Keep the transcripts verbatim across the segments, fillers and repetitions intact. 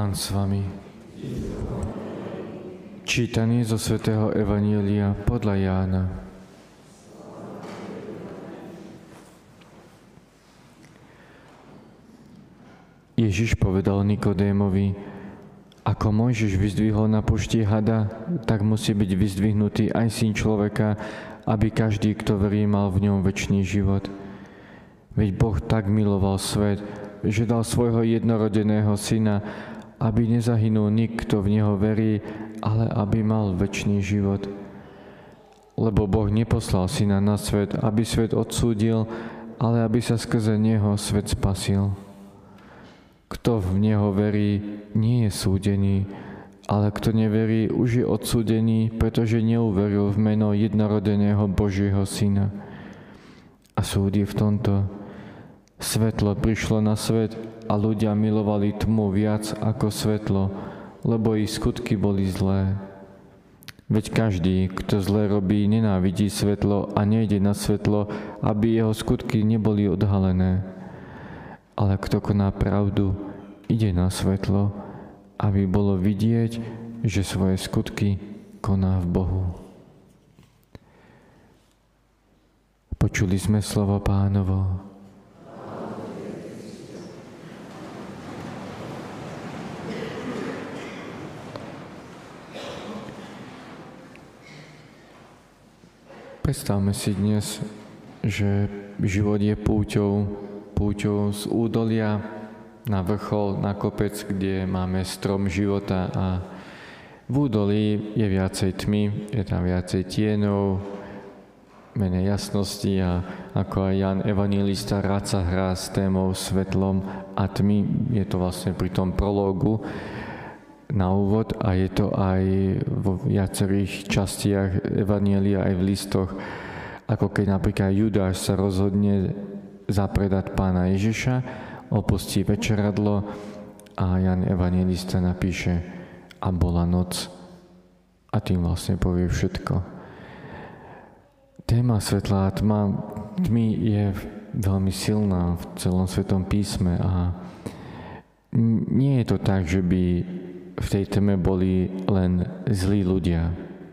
Pán s vami. Čítanie zo svätého Evanjelia podľa Jána. Ježiš povedal Nikodémovi: ako Mojžiš vyzdvihol na pušti hada, tak musí byť vyzdvihnutý aj Syn človeka, aby každý, kto verí, mal v ňom večný život. Veď Boh tak miloval svet, že dal svojho jednorodeného Syna, aby nezahynul nikto v Neho verí, ale aby mal večný život. Lebo Boh neposlal Syna na svet, aby svet odsúdil, ale aby sa skrze Neho svet spasil. Kto v Neho verí, nie je súdený, ale kto neverí, už je odsúdený, pretože neuveril v meno jednorodeného Božieho Syna. A súd je v tomto: svetlo prišlo na svet a ľudia milovali tmu viac ako svetlo, lebo ich skutky boli zlé. Veď každý, kto zlé robí, nenávidí svetlo a nejde na svetlo, aby jeho skutky neboli odhalené. Ale kto koná pravdu, ide na svetlo, aby bolo vidieť, že svoje skutky koná v Bohu. Počuli sme slovo Pánovo. Predstavme si dnes, že život je púťou, púťou z údolia na vrchol, na kopec, kde máme strom života, a v údolí je viacej tmy, je tam viacej tienov, menej jasnosti, a ako aj Ján Evanjelista rád sa hrá s témou svetlom a tmy. Je to vlastne pri tom prológu na úvod a je to aj vo viacerých častiach Evanjelia, aj v listoch, ako keď napríklad Judáš sa rozhodne zapredať Pána Ježiša, opustí večeradlo a Ján Evanjelista napíše: a bola noc. A tým vlastne povie všetko. Téma svetla a tma, tmy je veľmi silná v celom Svetom písme a nie je to tak, že by v tej tme boli len zlí ľudia.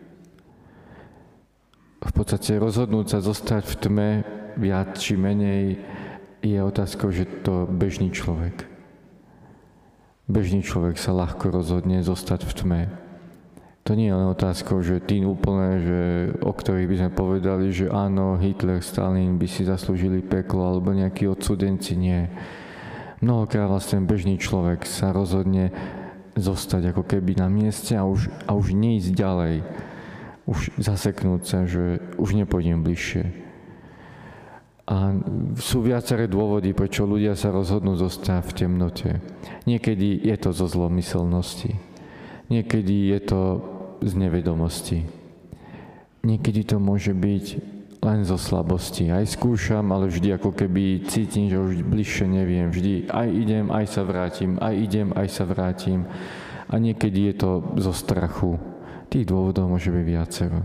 V podstate rozhodnúť sa zostať v tme viac či menej je otázkou, že to bežný človek. Bežný človek sa ľahko rozhodne zostať v tme. To nie je len otázkou, že tí úplne, že, o ktorých by sme povedali, že áno, Hitler, Stalin by si zaslúžili peklo, alebo nejakí odsúdenci, nie. Mnohokrát vlastne bežný človek sa rozhodne zostať ako keby na mieste a už, a už neísť ďalej. Už zaseknúť sa, že už nepôjdem bližšie. A sú viaceré dôvody, prečo ľudia sa rozhodnú zostať v temnote. Niekedy je to zo zlomyselnosti. Niekedy je to z nevedomosti. Niekedy to môže byť len zo slabosti. Aj skúšam, ale vždy ako keby cítim, že už bližšie neviem. Vždy aj idem, aj sa vrátim, aj idem, aj sa vrátim. A niekedy je to zo strachu. Tých dôvodov môže byť viacero.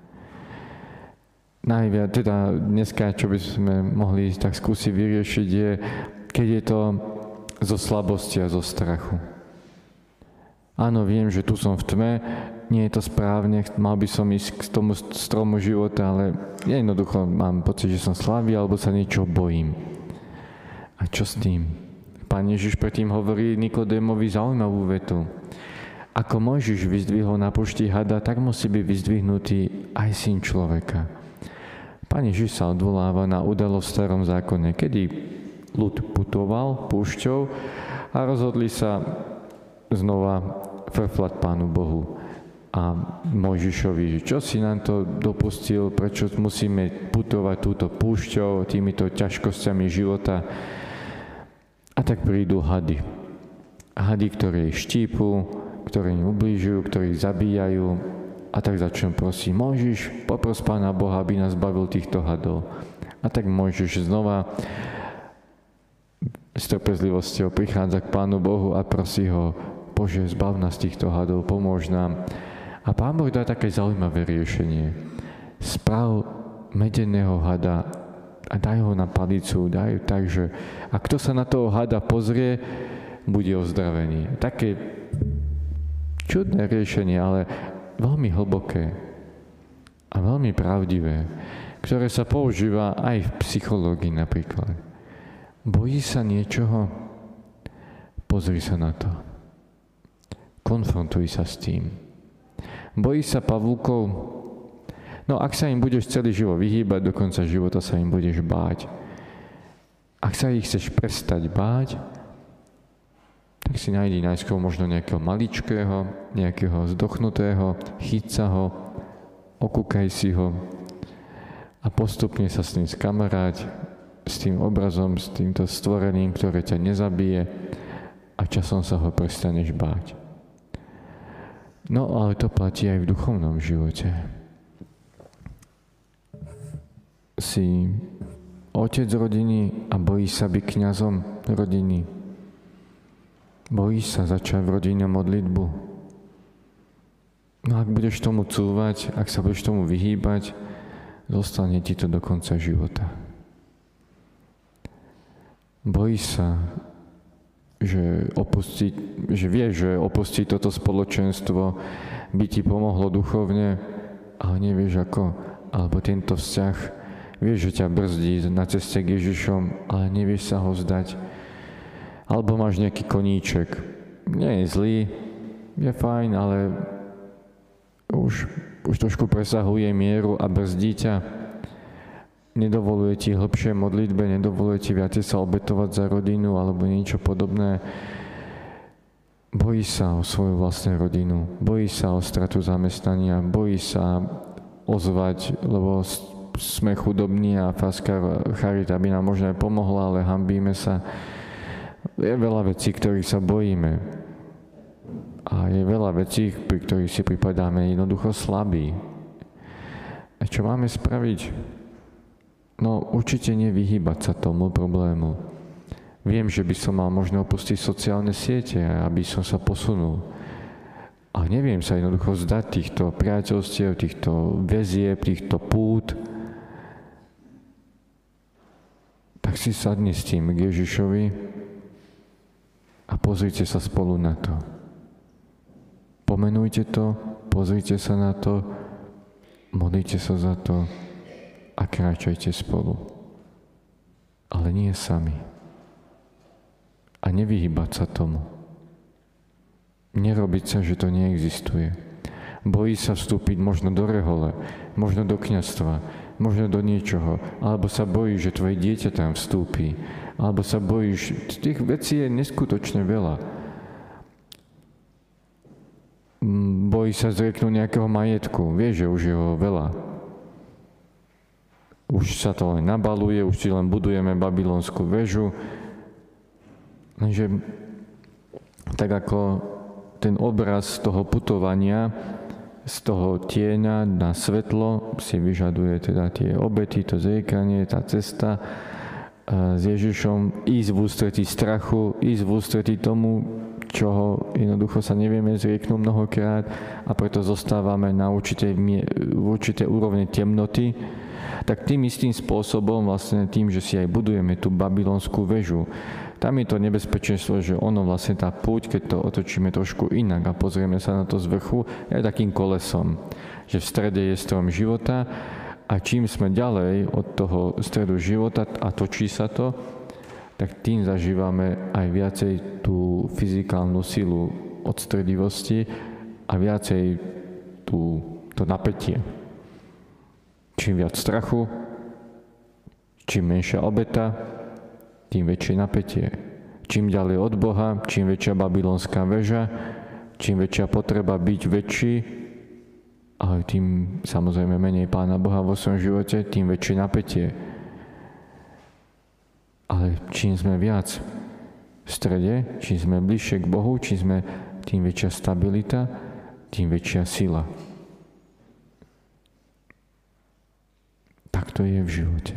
Najviac, teda dneska, čo by sme mohli tak skúsiť vyriešiť, je, keď je to zo slabosti a zo strachu. Áno, viem, že tu som v tme, nie je to správne, mal by som ísť k tomu stromu života, ale jednoducho mám pocit, že som slabý, alebo sa niečo bojím. A čo s tým? Pán Ježiš predtým hovorí Nikodémovi zaujímavú vetu. Ako Mojžiš vyzdvihol na pušti hada, tak musí byť vyzdvihnutý aj Syn človeka. Pán Ježiš sa odvoláva na udalosť v starom zákone, kedy ľud putoval púšťou a rozhodli sa znova frflať Pánu Bohu a Mojžišovi, že čo si nám to dopustil, prečo musíme putovať túto púšťou, týmito ťažkosťami života. A tak prídu hady. Hady, ktoré štípu, ktoré im ubližujú, ktorí zabíjajú. A tak začnú prosiť: Mojžiš, popros Pána Boha, aby nás zbavil týchto hadov. A tak Mojžiš znova s trpezlivosťou prichádza k Pánu Bohu a prosí ho: Bože, zbav nás týchto hadov, pomôž nám. A Pán Boh dá také zaujímavé riešenie. Sprav medeného hada a daj ho na palicu, daj tak, že a kto sa na toho hada pozrie, bude ozdravený. Také Čudné riešenie, ale veľmi hlboké a veľmi pravdivé, ktoré sa používa aj v psychológii napríklad. Bojí sa niečoho? Pozri sa na to. Konfrontuj sa s tým. Bojí sa pavúkov? No ak sa im budeš celý život vyhýbať, do konca života sa im budeš báť. Ak sa ich chceš prestať báť, tak si nájdi najskôr možno nejakého maličkého, nejakého zdochnutého, chyť sa ho, okúkaj si ho a postupne sa s ním skamaráť, s tým obrazom, s týmto stvorením, ktoré ťa nezabije a časom sa ho prestaneš báť. No ale to platí aj v duchovnom živote. Si otec rodiny a bojíš sa byť kňazom rodiny. Bojíš sa začať v rodine modlitbu. No ak budeš tomu cúvať, ak sa budeš tomu vyhýbať, zostane ti to do konca života. Bojíš sa, že opustiť, že vieš, že opustiť toto spoločenstvo by ti pomohlo duchovne, ale nevieš ako, alebo tento vzťah, vieš, že ťa brzdí na ceste k Ježišom, ale nevieš sa ho vzdať. Alebo máš nejaký koníček. Nie je zlý, je fajn, ale už, už trošku presahuje mieru a brzdí ťa. Nedovoluje ti hlbšie modlitbe, nedovoluje ti viacej sa obetovať za rodinu alebo niečo podobné. Bojí sa o svoju vlastnú rodinu, bojí sa o stratu zamestnania, bojí sa ozvať, lebo sme chudobní a Farská charita by nám možno aj pomohla, ale hanbíme sa. Je veľa vecí, ktorých sa bojíme. A je veľa vecí, pri ktorých si pripadáme jednoducho slabí. A čo máme spraviť? No určite nevyhýbať sa tomu problému. Viem, že by som mal možno opustiť sociálne siete, aby som sa posunul. A neviem sa jednoducho vzdať týchto priateľstiev, týchto väzieb, týchto pút. Tak si sadni s tým k Ježišovi a pozrite sa spolu na to. Pomenujte to, pozrite sa na to, modlite sa za to a kráčajte spolu. Ale nie sami. A nevyhýbať sa tomu. Nerobiť sa, že to neexistuje. Bojí sa vstúpiť možno do rehole, možno do kňazstva, možno do niečoho, alebo sa bojí, že tvoje dieťa tam vstúpi, alebo sa bojíš, tých vecí je neskutočne veľa. Bojí sa zrieknúť nejakého majetku, vieš, že už je ho veľa. Už sa to len nabaluje, už si len budujeme babylonskú väžu. Lenže tak ako ten obraz toho putovania z toho tieňa na svetlo si vyžaduje teda tie obety, to zriekanie, tá cesta s Ježišom, ísť v ústretí strachu, ísť v ústretí tomu, čoho jednoducho sa nevieme zrieknúť mnohokrát a preto zostávame na určitej, v určitej úrovni temnoty, tak tým istým spôsobom, vlastne tým, že si aj budujeme tú babylonskú väžu, tam je to nebezpečenstvo, že ono vlastne tá púť, keď to otočíme trošku inak a pozrieme sa na to z vrchu, je takým kolesom, že v strede je strom života a čím sme ďalej od toho stredu života a točí sa to, tak tým zažívame aj viacej tú fyzikálnu silu odstredivosti a viacej tú, to napätie. Čím viac strachu, čím menšia obeta, tým väčšie napätie. Čím ďalej od Boha, čím väčšia babylonská väža, čím väčšia potreba byť väčší, ale tým samozrejme menej Pána Boha vo svojom živote, tým väčšie napätie. Ale čím sme viac v strede, čím sme bližšie k Bohu, čím sme, tým väčšia stabilita, tým väčšia sila. Tak to je v živote.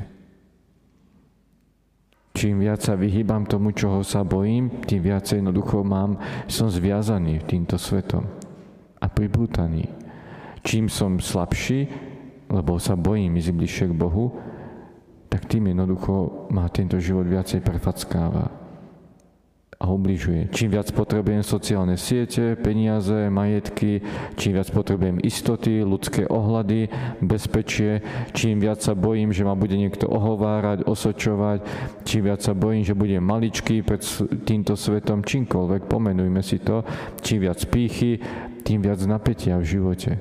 Čím viac sa vyhýbam tomu, čoho sa bojím, tým viac jednoducho mám, som zviazaný týmto svetom a pripútaný. Čím som slabší, lebo sa bojím ísť bližšie k Bohu, tak tým jednoducho ma tento život viacej prefackáva. A a ubližuje. Čím viac potrebujem sociálne siete, peniaze, majetky, čím viac potrebujem istoty, ľudské ohľady, bezpečie, čím viac sa bojím, že ma bude niekto ohovárať, osočovať, čím viac sa bojím, že budem maličký pred týmto svetom, čímkoľvek, pomenujme si to, čím viac pýchy, tým viac napätia v živote.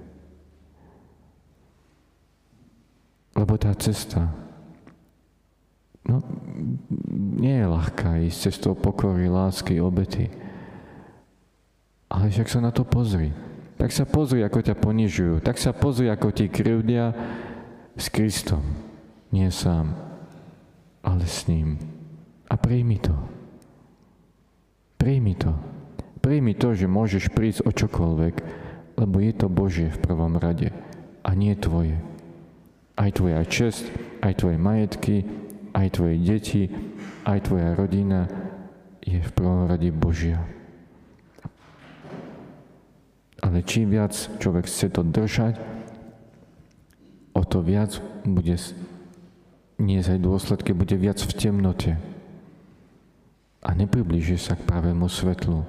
Lebo tá cesta, no, nie je ľahká ísť cestou pokory, lásky, obety. Ale však sa na to pozri. Tak sa pozri, ako ťa ponižujú. Tak sa pozri, ako ti krivdia s Kristom. Nie sám, ale s ním. A príjmi to. Príjmi to. Príjmi to, že môžeš prísť o čokoľvek, lebo je to Božie v prvom rade a nie tvoje. Aj tvoja česť, aj tvoje majetky, aj tvoje deti, aj tvoja rodina je v prvom rade Božia. Ale čím viac človek chce to držať, o to viac bude niesť aj dôsledky, bude viac v temnote. A nepriblíži sa k pravému svetlu.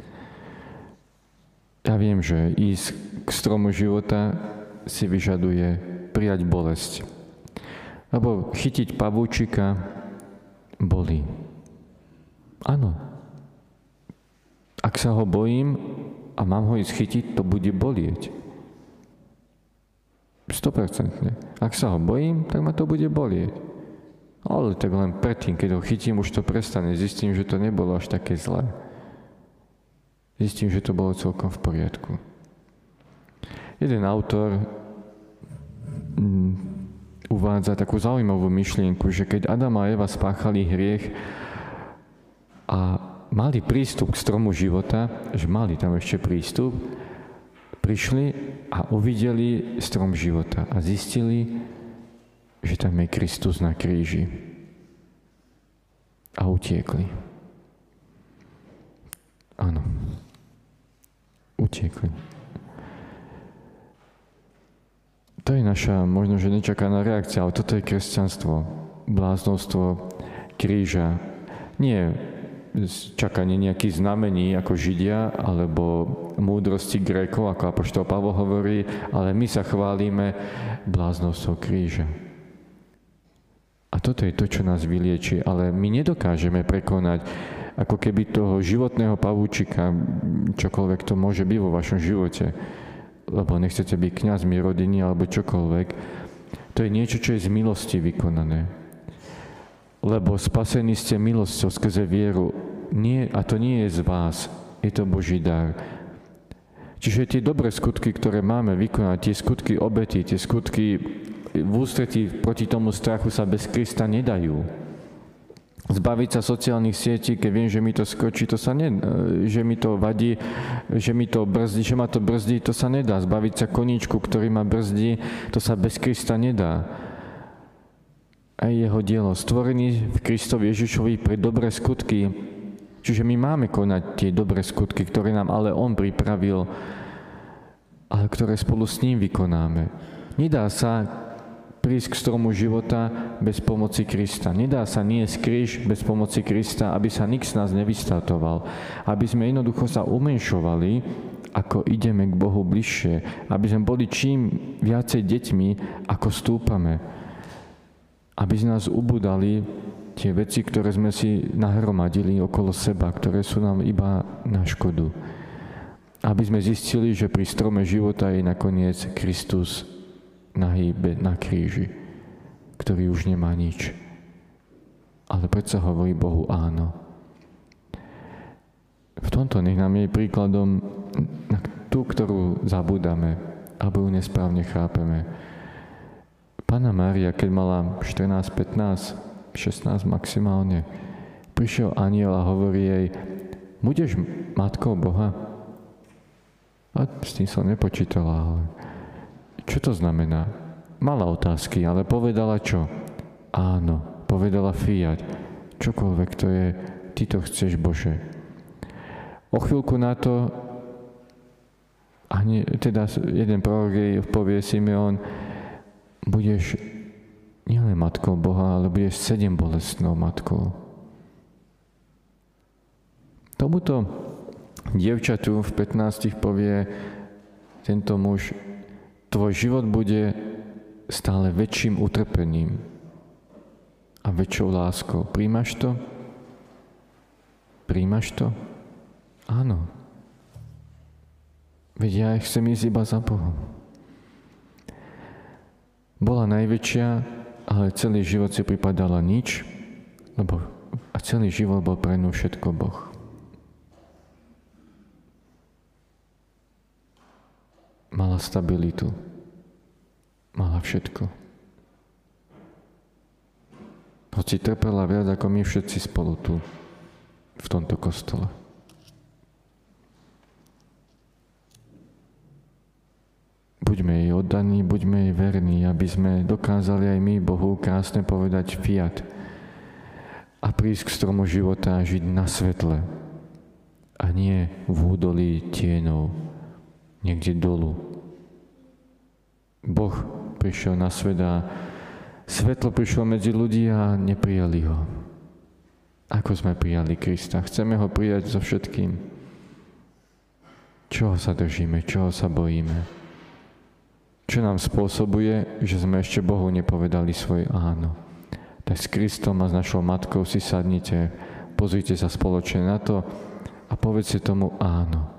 Ja viem, že ísť k stromu života si vyžaduje prijať bolesť. Lebo chytiť pavúčika bolí. Áno. Ak sa ho bojím a mám ho ísť chytiť, to bude bolieť. sto percent. Ak sa ho bojím, tak ma to bude bolieť. Ale tak len predtým, keď ho chytím, už to prestane. Zistím, že to nebolo až také zlé. Zistím, že to bolo celkom v poriadku. Jeden autor uvádza takú zaujímavú myšlienku, že keď Adam a Eva spáchali hriech a mali prístup k stromu života, že mali tam ešte prístup, prišli a uvideli strom života a zistili, že tam je Kristus na kríži. A utiekli. Áno. Utiekli. To je naša možno, že nečakaná reakcia, ale toto je kresťanstvo, bláznostvo kríža. Nie čakanie nejakých znamení ako Židia, alebo múdrosti Grékov, ako apoštol Pavol hovorí, ale my sa chválime bláznostvo kríža. A toto je to, čo nás vylieči, ale my nedokážeme prekonať ako keby toho životného pavúčika, čokoľvek to môže byť vo vašom živote, lebo nechcete byť kňazmi rodiny alebo čokoľvek, to je niečo, čo je z milosti vykonané. Lebo spasení ste milosťou skrze vieru. Nie, a to nie je z vás, je to Boží dar. Čiže tie dobré skutky, ktoré máme vykonať, tie skutky obety, tie skutky v ústretí proti tomu strachu sa bez Krista nedajú. Zbaviť sa sociálnych sietí, keď viem, že mi to skočí, to sa nedá, že mi to vadí, že mi to brzdí, že ma to brzdí, to sa nedá. Zbaviť sa koníčku, ktorý ma brzdí, to sa bez Krista nedá. Aj jeho dielo, stvorený v Kristovi Ježišovi pre dobré skutky. Čiže my máme konať tie dobré skutky, ktoré nám ale on pripravil, ale ktoré spolu s ním vykonáme. Nedá sa prísť k stromu života bez pomoci Krista. Nedá sa niesť kríž bez pomoci Krista, aby sa nik z nás nevystatoval. Aby sme jednoducho sa umenšovali, ako ideme k Bohu bližšie. Aby sme boli čím viacej deťmi, ako stúpame. Aby z nás ubudali tie veci, ktoré sme si nahromadili okolo seba, ktoré sú nám iba na škodu. Aby sme zistili, že pri strome života je nakoniec Kristus na hýbe, na kríži, ktorý už nemá nič. Ale predsa hovorí Bohu áno. V tomto nech nám je príkladom na tú, ktorú zabúdame, alebo ju nesprávne chápeme. Panna Mária, keď mala štrnásť, pätnásť, šestnásť maximálne, prišiel anjel a hovorí jej, budeš matkou Boha? A s tým som nepočítala, ale čo to znamená? Mala otázky, ale povedala čo? Áno, povedala fiat. Čokoľvek to je, ty to chceš, Bože. O chvíľku na to, ani, teda jeden prorok jej povie Simeon, budeš nielen matkou Boha, ale budeš sedem bolestnou matkou. Tomuto dievčatu v pätnástich povie tento muž, tvoj život bude stále väčším utrpením a väčšou láskou. Príjmaš to? Príjmaš to? Áno. Veď ja chcem ísť iba za Bohom. Bola najväčšia, ale celý život si pripadala nič, lebo a celý život bol pre ňu všetko Boh. Mala stabilitu. Mala všetko. Hoci trpela viac ako my všetci spolu tu, v tomto kostole. Buďme jej oddaní, buďme jej verní, aby sme dokázali aj my Bohu krásne povedať fiat a prísť k stromu života a žiť na svetle a nie v údolí tienov, niekde dolu. Boh prišiel na svet a svetlo prišlo medzi ľudí a neprijali ho. Ako sme prijali Krista? Chceme ho prijať so všetkým. Čoho sa držíme? Čoho sa bojíme? Čo nám spôsobuje, že sme ešte Bohu nepovedali svoje áno. Tak s Kristom a s našou matkou si sadnite, pozrite sa spoločne na to a povedzte tomu áno.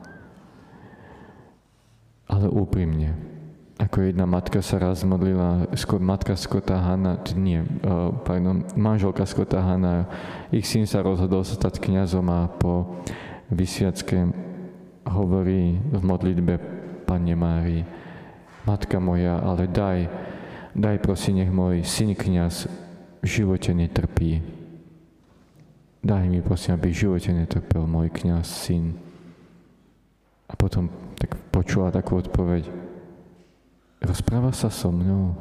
Ale úprimne. Ako jedna matka sa raz modlila, matka Scotta Hana, nie, pardon, manželka Scotta Hana, ich syn sa rozhodol sa stať kňazom a po vysviacke hovorí v modlitbe Panne Márii, Matka moja, ale daj, daj prosím, nech môj syn kňaz v živote netrpí. Daj mi prosím, aby v živote netrpel môj kňaz, syn. A potom tak počula takú odpoveď, rozpráva sa so mňou.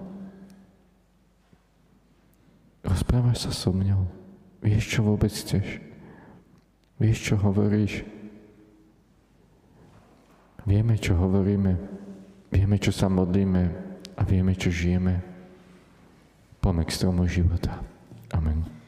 Rozprávaš sa so mňou. Vieš, čo vôbec chceš? Vieš, čo hovoríš? Vieme, čo hovoríme. Vieme, čo sa modlíme a vieme, čo žijeme. Poďme k stromu života. Amen.